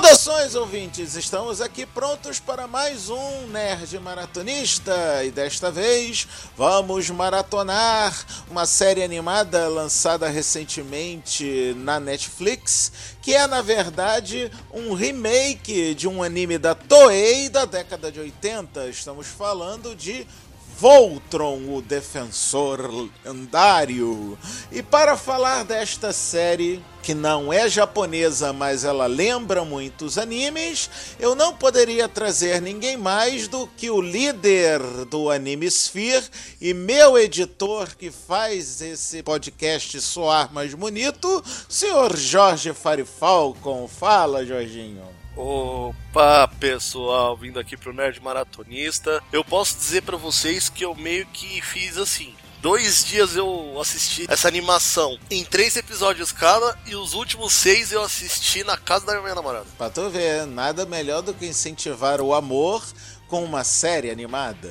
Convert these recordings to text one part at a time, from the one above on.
Saudações, ouvintes! Estamos aqui prontos para mais um Nerd Maratonista e desta vez vamos maratonar uma série animada lançada recentemente na Netflix, que é, na verdade, um remake de um anime da Toei da década de 80. Estamos falando de Voltron, o Defensor Lendário. E para falar desta série, que não é japonesa, mas ela lembra muitos animes, eu não poderia trazer ninguém mais do que o líder do Anime Sphere e meu editor que faz esse podcast soar mais bonito, senhor Jorge Farifalcon. Fala, Jorginho. Opa, pessoal, vindo aqui pro Nerd Maratonista. Eu posso dizer pra vocês que eu meio que fiz assim: 2 dias eu assisti essa animação em 3 episódios cada, e os últimos 6 eu assisti na casa da minha namorada. Pra tu ver, nada melhor do que incentivar o amor com uma série animada.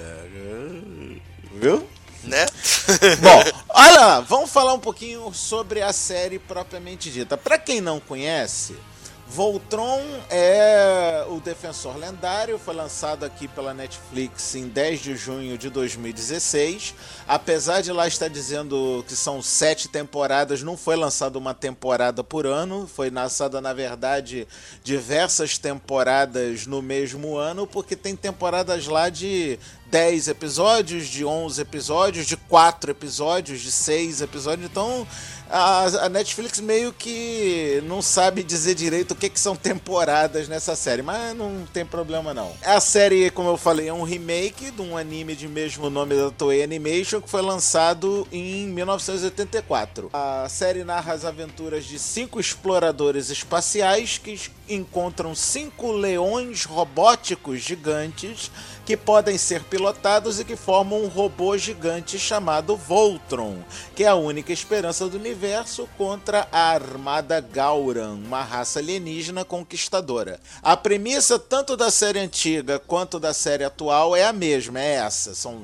Viu? Né? Bom, olha lá, vamos falar um pouquinho sobre a série propriamente dita. Pra quem não conhece, Voltron é o Defensor Lendário, foi lançado aqui pela Netflix em 10 de junho de 2016. Apesar de lá estar dizendo que são 7 temporadas, não foi lançada uma temporada por ano, foi lançada, na verdade, diversas temporadas no mesmo ano, porque tem temporadas lá de 10 episódios, de 11 episódios, de 4 episódios, de 6 episódios. Então a Netflix meio que não sabe dizer direito o que são temporadas nessa série, mas não tem problema não. A série, como eu falei, é um remake de um anime de mesmo nome da Toei Animation, que foi lançado em 1984. A série narra as aventuras de 5 exploradores espaciais que encontram 5 leões robóticos gigantes que podem ser pilotados e que formam um robô gigante chamado Voltron, que é a única esperança do universo contra a Armada Gauran, uma raça alienígena conquistadora. A premissa tanto da série antiga quanto da série atual é a mesma, é essa. São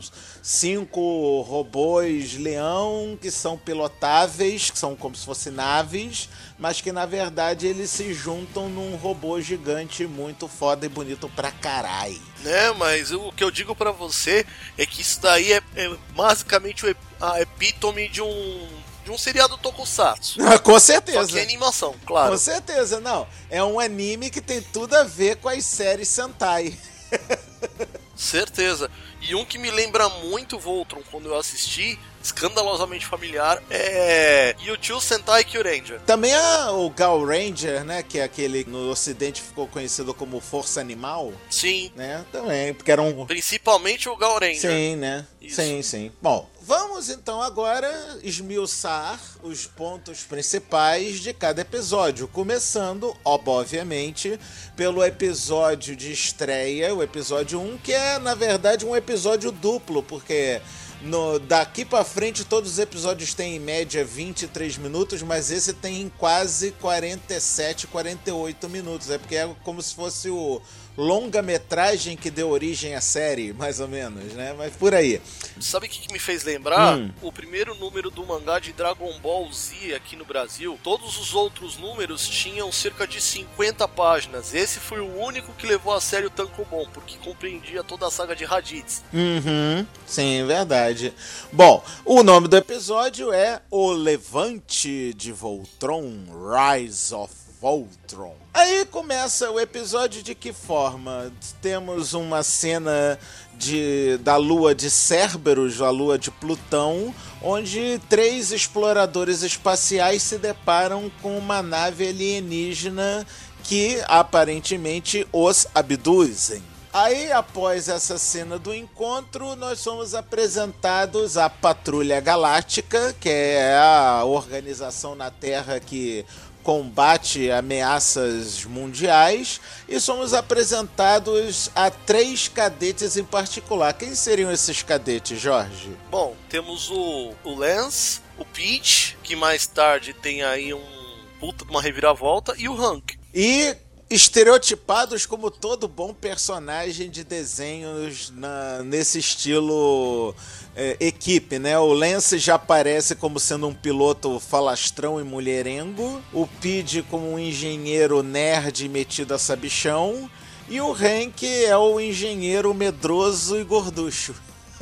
5 robôs leão que são pilotáveis, que são como se fossem naves, mas que na verdade eles se juntam num robô gigante muito foda e bonito pra carai. Né, mas o que eu digo pra você é que isso daí é basicamente a epítome de um seriado tokusatsu. Com certeza. Só que é animação, claro. Com certeza, não. É um anime que tem tudo a ver com as séries Sentai. Certeza. E um que me lembra muito Voltron quando eu assisti, escandalosamente familiar, é Yu-Yu Sentai Kyuranger. Também o Gal Ranger, né, que é aquele no ocidente ficou conhecido como Força Animal. Sim. Né, também, porque era um... Principalmente o Gal Ranger. Sim, né? Isso. Sim, sim. Bom, vamos então agora esmiuçar os pontos principais de cada episódio, começando, obviamente, pelo episódio de estreia, o episódio 1, que é, na verdade, um episódio duplo, porque daqui pra frente todos os episódios têm em média 23 minutos, mas esse tem quase 47, 48 minutos. É porque é como se fosse o longa-metragem que deu origem à série, mais ou menos, né? Mas por aí. Sabe o que me fez lembrar? O primeiro número do mangá de Dragon Ball Z aqui no Brasil. Todos os outros números tinham cerca de 50 páginas. Esse foi o único que levou a sério o Tankobon, porque compreendia toda a saga de Raditz. Sim, verdade. Bom, o nome do episódio é O Levante de Voltron, Rise of Voltron. Aí começa o episódio de que forma? Temos uma cena da lua de Cerberus, a lua de Plutão, onde 3 exploradores espaciais se deparam com uma nave alienígena que aparentemente os abduzem. Aí, após essa cena do encontro, nós somos apresentados à Patrulha Galáctica, que é a organização na Terra que combate ameaças mundiais, e somos apresentados a 3 cadetes em particular. Quem seriam esses cadetes, Jorge? Bom, temos o Lance, o Peach, que mais tarde tem aí um puta de uma reviravolta, e o Hank. E estereotipados como todo bom personagem de desenhos nesse estilo equipe, né? O Lance já aparece como sendo um piloto falastrão e mulherengo, o Pidge como um engenheiro nerd metido a sabichão, e o Hank é o engenheiro medroso e gorducho.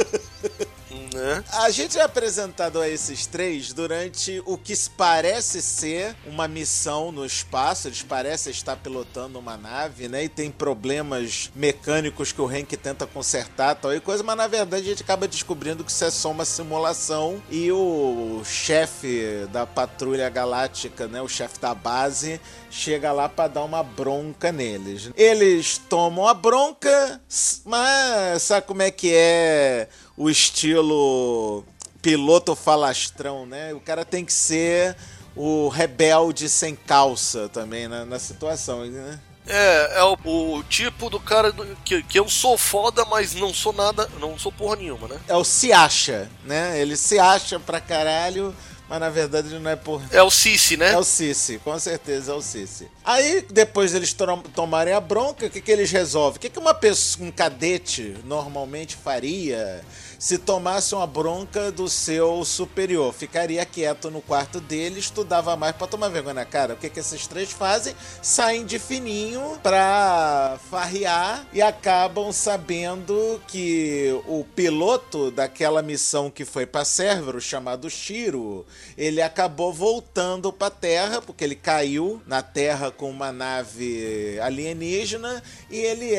Né? A gente é apresentado a esses três durante o que parece ser uma missão no espaço. Eles parecem estar pilotando uma nave, né? E tem problemas mecânicos que o Hank tenta consertar, tal e coisa, mas na verdade a gente acaba descobrindo que isso é só uma simulação e o chefe da patrulha galáctica, né? O chefe da base chega lá pra dar uma bronca neles. Eles tomam a bronca, mas sabe como é que é o estilo piloto falastrão, né? O cara tem que ser o rebelde sem calça também na situação, né? É o tipo do cara que eu sou foda, mas não sou nada, não sou porra nenhuma, né? É o se acha, né? Ele se acha pra caralho, mas na verdade ele não é porra. É o Cici, né? É o Cici, com certeza é o Cici. Aí, depois eles tomarem a bronca, o que eles resolvem? O que uma pessoa, um cadete, normalmente faria se tomasse uma bronca do seu superior? Ficaria quieto no quarto dele, estudava mais pra tomar vergonha na cara. O que esses três fazem? Saem de fininho pra farrear e acabam sabendo que o piloto daquela missão que foi pra Cerberus, chamado Shiro, ele acabou voltando pra Terra, porque ele caiu na Terra com uma nave alienígena e ele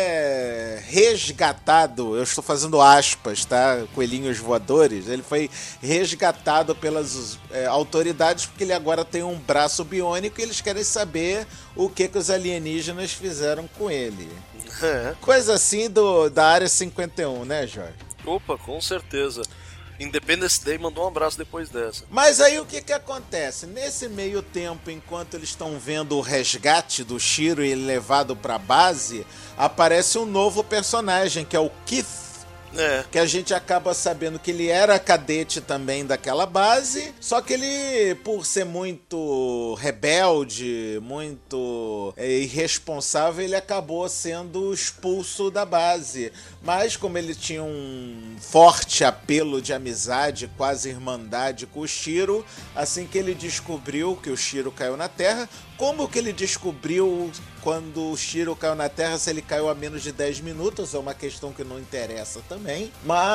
é resgatado, eu estou fazendo aspas, tá? Coelhinhos voadores. Ele foi resgatado pelas autoridades porque ele agora tem um braço biônico e eles querem saber o que os alienígenas fizeram com ele. Coisa assim da Área 51, né, Jorge? Opa, com certeza. Independence Day mandou um abraço depois dessa. Mas aí o que acontece? Nesse meio tempo, enquanto eles estão vendo o resgate do Shiro e ele levado pra base, aparece um novo personagem, que é o Keith. Que a gente acaba sabendo que ele era cadete também daquela base, só que ele, por ser muito rebelde, muito irresponsável, ele acabou sendo expulso da base. Mas como ele tinha um forte apelo de amizade, quase irmandade com o Shiro, assim que ele descobriu que o Shiro caiu na Terra, como que ele descobriu quando o Shiro caiu na Terra, se ele caiu a menos de 10 minutos, é uma questão que não interessa também.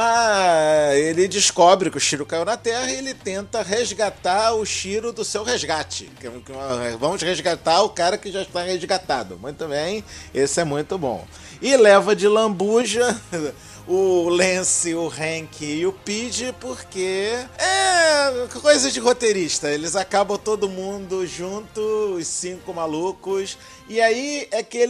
Mas ele descobre que o Shiro caiu na Terra e ele tenta resgatar o Shiro do seu resgate. Vamos resgatar o cara que já está resgatado. Muito bem, esse é muito bom. E leva de lambuja o Lance, o Hank e o Pidge, porque é coisa de roteirista. Eles acabam todo mundo junto, os 5 malucos. E aí é que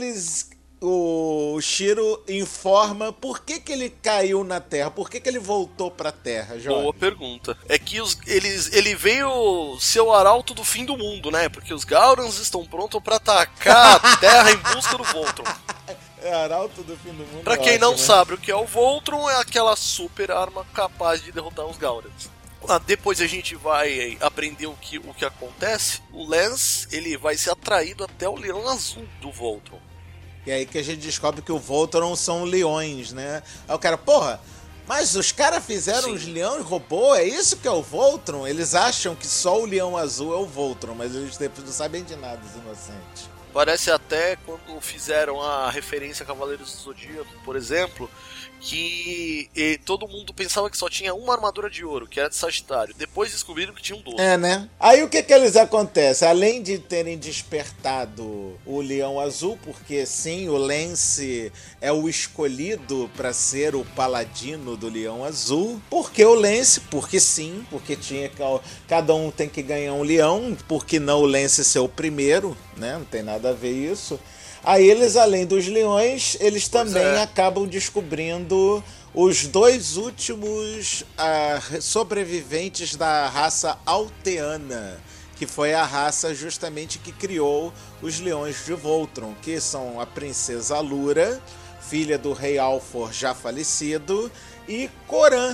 o Shiro informa por que ele caiu na Terra, por que ele voltou pra Terra, Jorge? Boa pergunta. É que ele veio ser o arauto do fim do mundo, né? Porque os Gaurans estão prontos pra atacar a Terra em busca do Voltron. É arauto do fim do mundo. Pra quem não sabe o que é o Voltron, é aquela super arma capaz de derrotar os Gaurans. Depois a gente vai aprender o que acontece. O Lance, ele vai ser atraído até o Leão Azul do Voltron. E aí que a gente descobre que o Voltron são leões, né? Aí o cara, porra, mas os caras fizeram os leões robô? É isso que é o Voltron? Eles acham que só o Leão Azul é o Voltron, mas eles não sabem de nada, os inocentes. Parece até quando fizeram a referência a Cavaleiros do Zodíaco, por exemplo, que todo mundo pensava que só tinha uma armadura de ouro, que era de Sagitário. Depois descobriram que tinham 12. É, né? Aí o que eles acontecem? Além de terem despertado o Leão Azul, porque sim, o Lance é o escolhido para ser o paladino do Leão Azul. Por que o Lance? Porque sim, porque cada um tem que ganhar um leão, porque não o Lance ser o primeiro, né? Não tem nada a ver isso. Aí eles, além dos leões, eles também acabam descobrindo os 2 últimos sobreviventes da raça Alteana, que foi a raça justamente que criou os leões de Voltron, que são a princesa Allura, filha do rei Alfor já falecido, e Coran,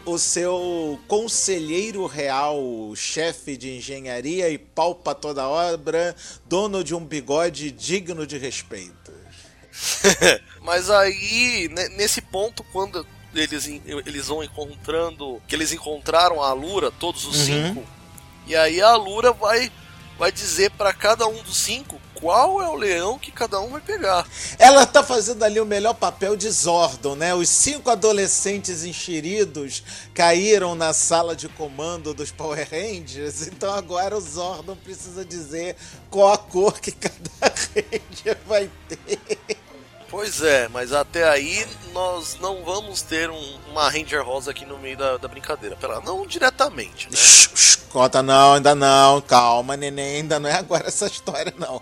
o seu conselheiro real, chefe de engenharia e pau pra toda obra, dono de um bigode digno de respeito. Mas aí, nesse ponto, quando eles vão encontrando, que eles encontraram a Allura, todos os 5, e aí a Allura vai dizer pra cada um dos 5 qual é o leão que cada um vai pegar. Ela tá fazendo ali o melhor papel de Zordon, né? Os 5 adolescentes enxeridos caíram na sala de comando dos Power Rangers, então agora o Zordon precisa dizer qual a cor que cada Ranger vai ter. Pois é, mas até aí nós não vamos ter uma Ranger Rosa aqui no meio da brincadeira. Pera, não diretamente, né? Conta não, ainda não. Calma, neném, ainda não é agora essa história, não.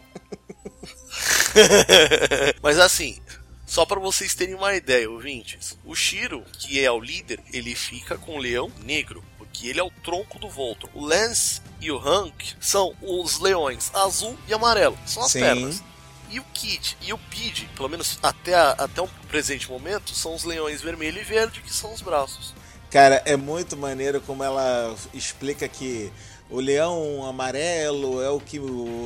Mas assim, só pra vocês terem uma ideia, ouvintes, o Shiro, que é o líder, ele fica com o leão negro, porque ele é o tronco do Voltron. O Lance e o Hank são os leões azul e amarelo, são as pernas. E o Kid e o Pidge, pelo menos até o presente momento, são os leões vermelho e verde, que são os braços. Cara, é muito maneiro como ela explica que o leão amarelo é o que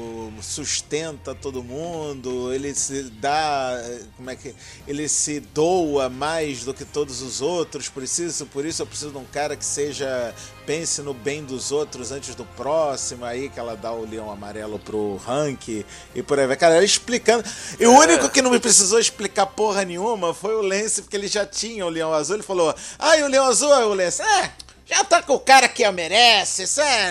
sustenta todo mundo, ele se dá, ele se doa mais do que todos os outros, por isso eu preciso de um cara que pense no bem dos outros antes do próximo, aí que ela dá o leão amarelo pro Hank e por aí vai. Cara, ela explicando, e o único que não me precisou explicar porra nenhuma foi o Lance, porque ele já tinha o leão azul, ele falou, e o leão azul, aí o Lance, já tá com o cara que eu merece,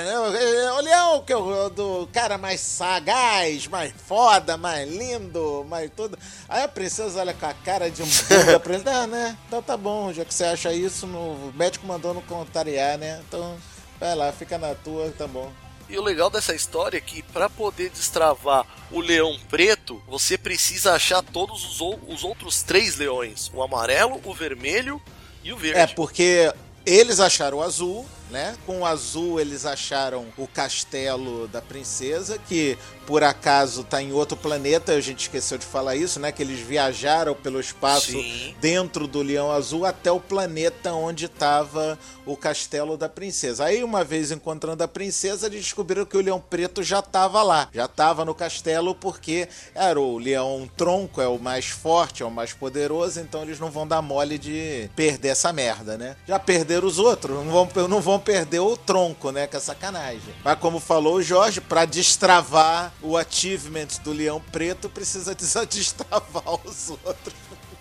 o leão que do cara mais sagaz, mais foda, mais lindo, mais tudo. Aí a princesa olha com a cara de um burro pra ele, né? Então tá bom, já que você acha isso, o médico mandou não contrariar, né? Então vai lá, fica na tua, tá bom. E o legal dessa história é que pra poder destravar o leão preto, você precisa achar todos os outros 3 leões, o amarelo, o vermelho e o verde. Porque eles acharam o azul, né? Com o azul eles acharam o castelo da princesa, que por acaso tá em outro planeta, a gente esqueceu de falar isso, né? Que eles viajaram pelo espaço dentro do Leão Azul até o planeta onde estava o castelo da princesa. Aí uma vez encontrando a princesa, eles descobriram que o Leão Preto já estava lá, já estava no castelo, porque era o Leão Tronco, é o mais forte, é o mais poderoso, então eles não vão dar mole de perder essa merda, né? Já perderam os outros, não vão perder o Tronco, né? Que é sacanagem. Mas como falou o Jorge, para destravar o achievement do Leão Preto, precisa destravar os outros.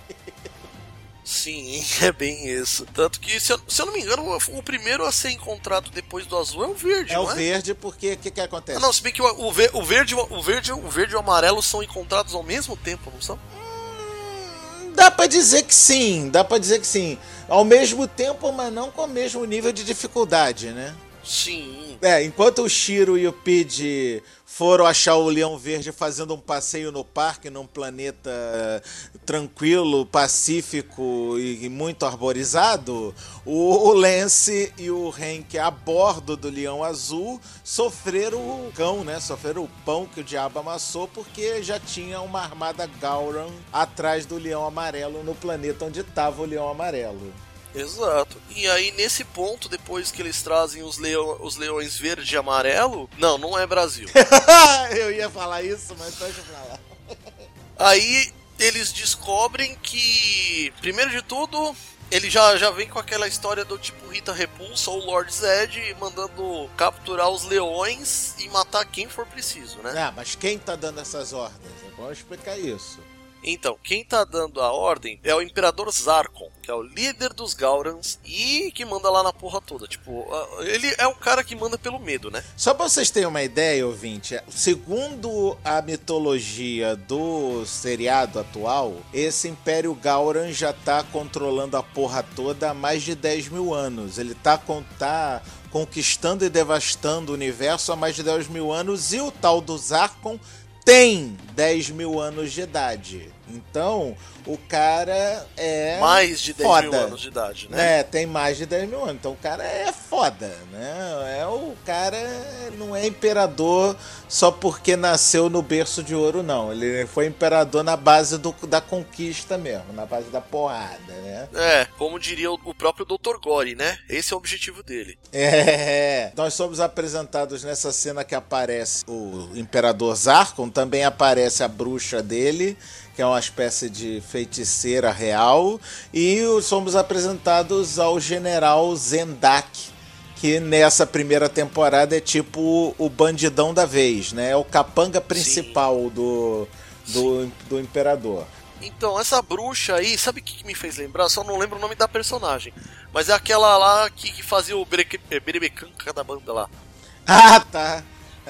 Sim, é bem isso. Tanto que, se eu não me engano, o primeiro a ser encontrado depois do azul é o verde, não é? É o verde, porque o que acontece? Não, se bem que o verde e o amarelo são encontrados ao mesmo tempo, não são? Dá pra dizer que sim, Ao mesmo tempo, mas não com o mesmo nível de dificuldade, né? Sim. Enquanto o Shiro e o Pidge foram achar o Leão Verde fazendo um passeio no parque, num planeta tranquilo, pacífico e muito arborizado, o Lance e o Hank, a bordo do Leão Azul, sofreram o cão, né? Sofreram o pão que o diabo amassou, porque já tinha uma armada Gowron atrás do Leão Amarelo, no planeta onde estava o Leão Amarelo. Exato. E aí, nesse ponto, depois que eles trazem os leões verde e amarelo... Não é Brasil. Eu ia falar isso, mas deixa pra lá. Aí, eles descobrem que... Primeiro de tudo, ele já vem com aquela história do tipo Rita Repulsa ou Lord Zed mandando capturar os leões e matar quem for preciso, né? Mas quem tá dando essas ordens? Vamos explicar isso. Então, quem tá dando a ordem é o Imperador Zarkon, que é o líder dos Gaurans e que manda lá na porra toda. Tipo, ele é o cara que manda pelo medo, né? Só pra vocês terem uma ideia, ouvinte, segundo a mitologia do seriado atual, esse Império Gauran já tá controlando a porra toda há mais de 10 mil anos. Ele tá conquistando e devastando o universo há mais de 10 mil anos, e o tal do Zarkon tem 10 mil anos de idade. Então, o cara é mais de 10 foda. mil anos de idade, né? Tem mais de 10 mil anos. Então, o cara é foda. foda, né? O cara não é imperador só porque nasceu no berço de ouro, não. Ele foi imperador na base da conquista mesmo, na base da porrada, né? Como diria o próprio Dr. Gore, né? Esse é o objetivo dele. Nós somos apresentados nessa cena que aparece o Imperador Zarkon, também aparece a bruxa dele, que é uma espécie de feiticeira real, e somos apresentados ao general Zendak, que nessa primeira temporada é tipo o bandidão da vez, né? É o capanga principal do Imperador. Então, essa bruxa aí, sabe o que me fez lembrar? Só não lembro o nome da personagem. Mas é aquela lá que fazia o berebecanca da banda lá. Tá.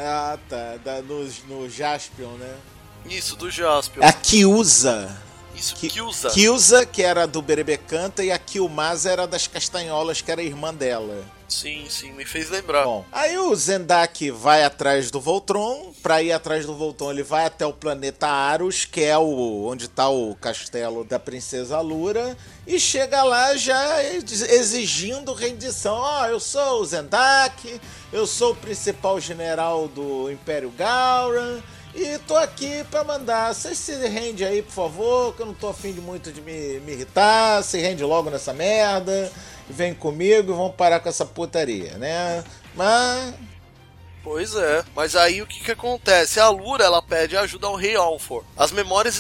No Jaspion, né? Isso, do Jaspion. É a Kyuza. Isso, Kyuza. Kyuza, que era do Berebecanta, e a Kyumasa era das Castanholas, que era irmã dela. Sim, me fez lembrar. Bom, aí o Zendak vai atrás do Voltron. Pra ir atrás do Voltron, ele vai até o planeta Aros, que é onde tá o castelo da Princesa Allura, e chega lá já exigindo rendição. Eu sou o Zendak, eu sou o principal general do Império Gauran, e tô aqui pra mandar. Vocês se rende aí, por favor, que eu não tô afim de muito de me irritar. Se rende logo nessa merda. Vem comigo e vamos parar com essa putaria, né? Pois é, mas aí o que acontece? A Allura, ela pede ajuda ao Rei Alfor. As memórias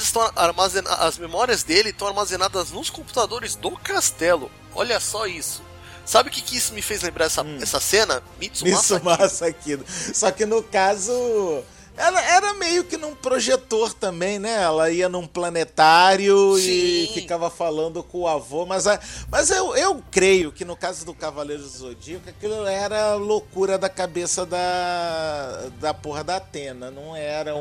dele estão armazenadas nos computadores do castelo. Olha só isso. Sabe o que isso me fez lembrar essa cena? Mitsumasa Kido. Só que no caso... Era meio que num projetor também, né? Ela ia num planetário e ficava falando com o avô. Mas eu creio que no caso do Cavaleiro do Zodíaco, aquilo era loucura da cabeça da porra da Athena. Não era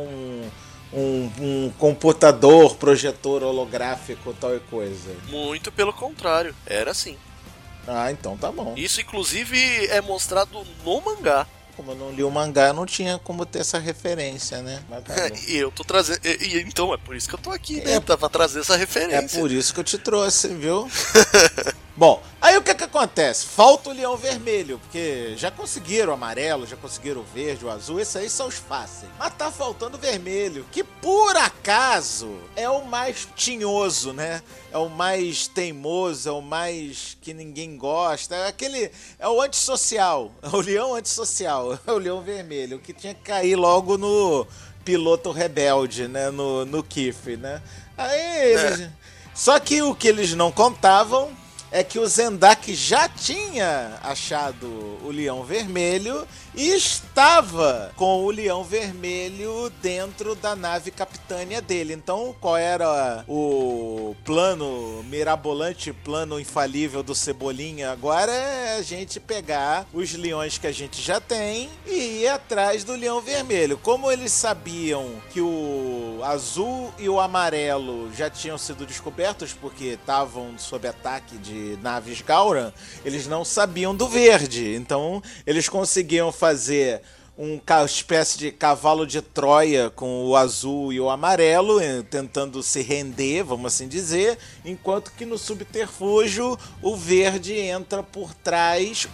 um computador, projetor holográfico, tal e coisa. Muito pelo contrário, era assim. Então tá bom. Isso, inclusive, é mostrado no mangá. Como eu não li o mangá, não tinha como ter essa referência, né? E eu tô trazendo. Então, é por isso que eu tô aqui, né? Pra trazer essa referência. É por isso que eu te trouxe, viu? Bom, aí o que acontece? Falta o Leão Vermelho, porque já conseguiram o amarelo, já conseguiram o verde, o azul, esses aí são os fáceis. Mas tá faltando o vermelho, que por acaso é o mais tinhoso, né? É o mais teimoso, é o mais que ninguém gosta. É o antissocial, é o leão antissocial, é o Leão Vermelho, que tinha que cair logo no piloto rebelde, né? No Kiff, né? Aí eles... Só que o que eles não contavam é que o Zendak já tinha achado o Leão Vermelho e estava com o Leão Vermelho dentro da nave capitânia dele. Então, qual era o plano mirabolante, plano infalível do Cebolinha agora? É a gente pegar os leões que a gente já tem e ir atrás do Leão Vermelho. Como eles sabiam que o azul e o amarelo já tinham sido descobertos porque estavam sob ataque de naves Gauran, eles não sabiam do verde. Então, eles conseguiam fazer uma espécie de cavalo de Troia com o azul e o amarelo, tentando se render, vamos assim dizer, enquanto que no subterfúgio o verde entra por trás.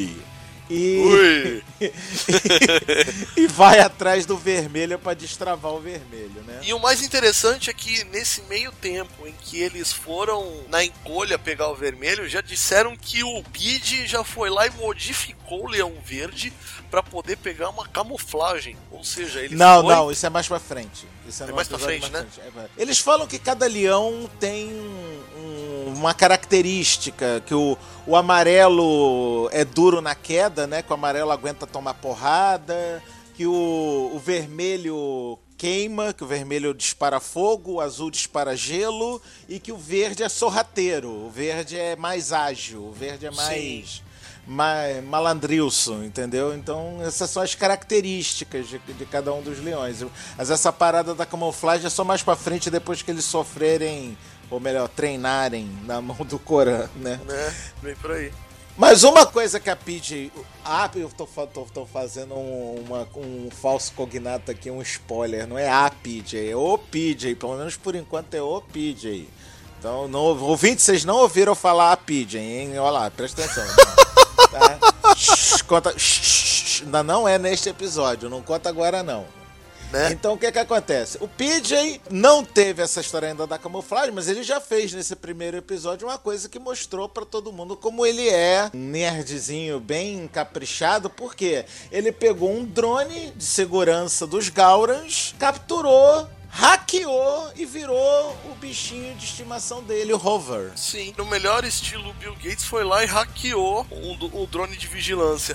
E vai atrás do vermelho para destravar o vermelho, né? E o mais interessante é que nesse meio tempo em que eles foram na encolha pegar o vermelho, já disseram que o Bid já foi lá e modificou o Leão Verde para poder pegar uma camuflagem. Ou seja, eles Não, isso é mais pra frente. Isso é mais pra frente, né? Eles falam que cada leão tem uma característica, que o amarelo é duro na queda, né? Que o amarelo aguenta tomar porrada, que o vermelho queima, que o vermelho dispara fogo, o azul dispara gelo e que o verde é sorrateiro, o verde é mais ágil, o verde é mais malandrilson, entendeu? Então essas são as características de cada um dos leões. Mas essa parada da camuflagem é só mais pra frente, depois que eles sofrerem, ou melhor, treinarem na mão do Corã, né? Vem por aí. Mas uma coisa que a PJ... eu tô fazendo um falso cognato aqui, um spoiler. Não é a PJ, é o PJ. Pelo menos por enquanto é o PJ. Então, ouvinte, vocês não ouviram falar a PJ, hein? Olha lá, presta atenção. Tá? Conta. Ainda não é neste episódio, não conta agora não. Né? Então o que acontece? O PJ não teve essa história ainda da camuflagem, mas ele já fez nesse primeiro episódio uma coisa que mostrou pra todo mundo como ele é um nerdzinho bem caprichado, porque ele pegou um drone de segurança dos Gaurans, capturou, hackeou e virou o bichinho de estimação dele, o Hover. Sim, no melhor estilo Bill Gates foi lá e hackeou o drone de vigilância.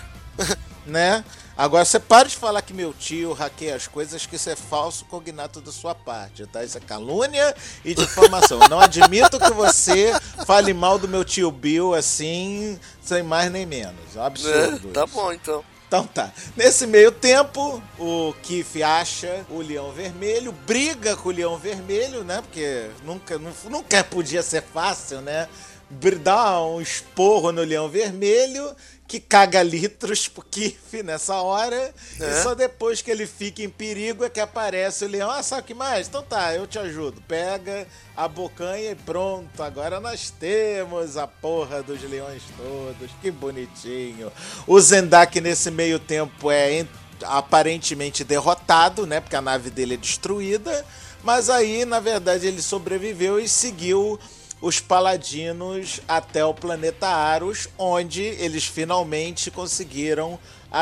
Né? Agora você para de falar que meu tio hackeia as coisas, que isso é falso cognato da sua parte, tá? Isso é calúnia e difamação. Não admito que você fale mal do meu tio Bill assim, sem mais nem menos. É um absurdo. Tá bom, então. Então tá. Nesse meio tempo, o Keith acha o Leão Vermelho, briga com o Leão Vermelho, né? Porque nunca podia ser fácil, né? Dá um esporro no Leão Vermelho, que caga litros pro Keith nessa hora, e só depois que ele fica em perigo é que aparece o leão. Ah, sabe o que mais? Então tá, eu te ajudo. Pega a bocanha e pronto, agora nós temos a porra dos leões todos, que bonitinho. O Zendak nesse meio tempo é aparentemente derrotado, né, porque a nave dele é destruída, mas aí, na verdade, ele sobreviveu e seguiu os paladinos até o planeta Aros, onde eles finalmente conseguiram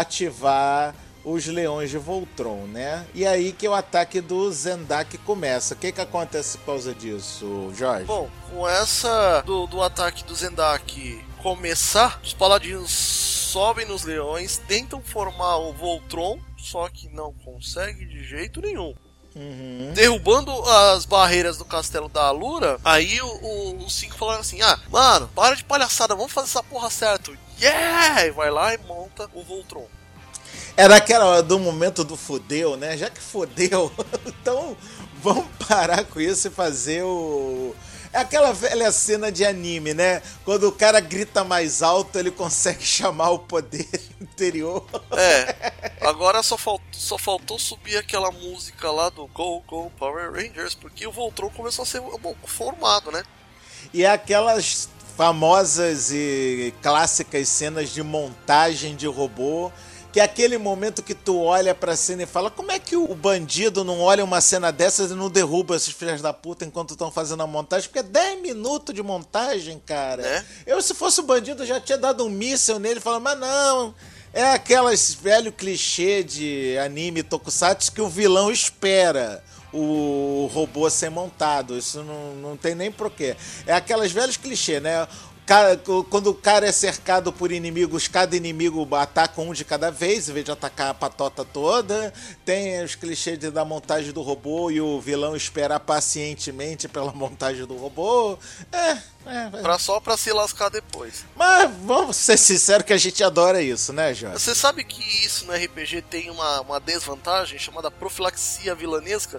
ativar os leões de Voltron, né? E aí que o ataque do Zendak começa. O que acontece por causa disso, Jorge? Bom, com essa do ataque do Zendak começar, os paladinos sobem nos leões, tentam formar o Voltron, só que não consegue de jeito nenhum. Uhum. Derrubando as barreiras do castelo da Alura, aí os 5 falaram assim: ah, mano, para de palhaçada, vamos fazer essa porra certo. Yeah! E vai lá e monta o Voltron. Era aquela hora do momento do fodeu, né? Já que fodeu, então vamos parar com isso e fazer o... É aquela velha cena de anime, né? Quando o cara grita mais alto, ele consegue chamar o poder interior. Agora só faltou subir aquela música lá do Go Go Power Rangers, porque o Voltron começou a ser formado, né? E aquelas famosas e clássicas cenas de montagem de robô, que é aquele momento que tu olha pra cena e fala: como é que o bandido não olha uma cena dessas e não derruba esses filhos da puta enquanto estão fazendo a montagem? Porque é 10 minutos de montagem, cara. Eu, se fosse o bandido, já tinha dado um míssel nele e falado: mas não, é aquelas velho clichê de anime tokusatsu que o vilão espera o robô ser montado. Isso não tem nem porquê. É aquelas velhos clichê, né? Quando o cara é cercado por inimigos, cada inimigo ataca um de cada vez, em vez de atacar a patota toda. Tem os clichês da montagem do robô e o vilão esperar pacientemente pela montagem do robô. Só pra se lascar depois. Mas vamos ser sinceros que a gente adora isso, né, Jorge? Você sabe que isso no RPG tem uma desvantagem chamada profilaxia vilanesca?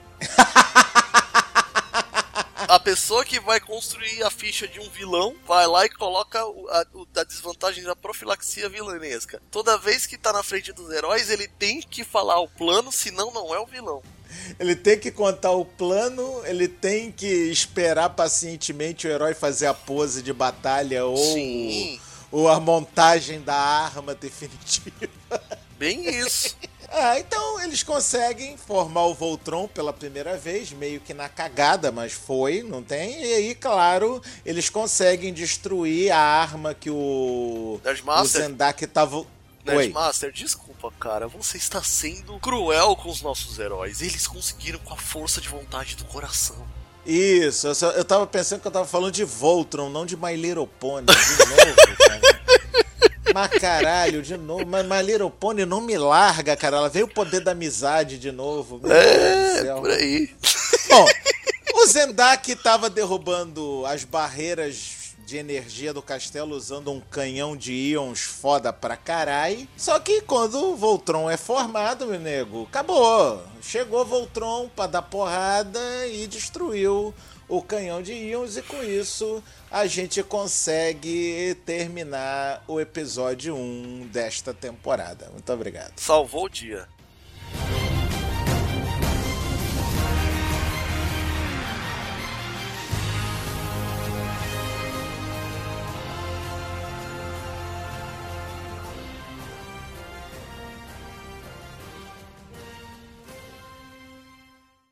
A pessoa que vai construir a ficha de um vilão vai lá e coloca a desvantagem da profilaxia vilanesca. Toda vez que tá na frente dos heróis, ele tem que falar o plano, senão não é o vilão. Ele tem que contar o plano, ele tem que esperar pacientemente o herói fazer a pose de batalha ou a montagem da arma definitiva. Bem isso. Então eles conseguem formar o Voltron pela primeira vez, meio que na cagada, mas foi, não tem? E aí, claro, eles conseguem destruir a arma que o Zendak tava... Nerdmaster, desculpa, cara, você está sendo cruel com os nossos heróis. Eles conseguiram com a força de vontade do coração. Isso, eu tava pensando que eu tava falando de Voltron, não de My Little Pony, de novo, cara. Mas caralho, de novo. Mas My Little Pony não me larga, cara. Ela veio o poder da amizade de novo. Meu Deus do céu. Por aí. Bom, o Zendak tava derrubando as barreiras de energia do castelo usando um canhão de íons foda pra carai. Só que quando o Voltron é formado, meu nego, acabou. Chegou o Voltron pra dar porrada e destruiu o canhão de íons, e com isso a gente consegue terminar o episódio 1 desta temporada. Muito obrigado. Salvou o dia.